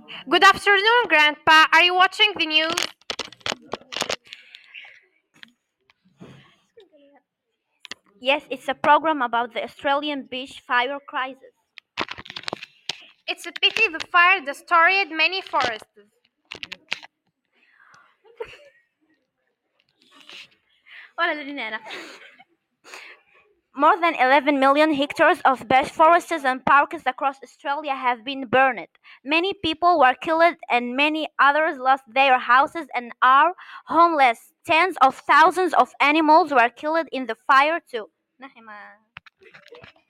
Good afternoon, Grandpa. Are you watching the news? Yes, it's a program about the Australian bushfire crisis. It's a pity the fire destroyed many forests. More than 11 million hectares of bush forests and parks across Australia have been burned. Many people were killed and many others lost their houses and are homeless. Tens of thousands of animals were killed in the fire too.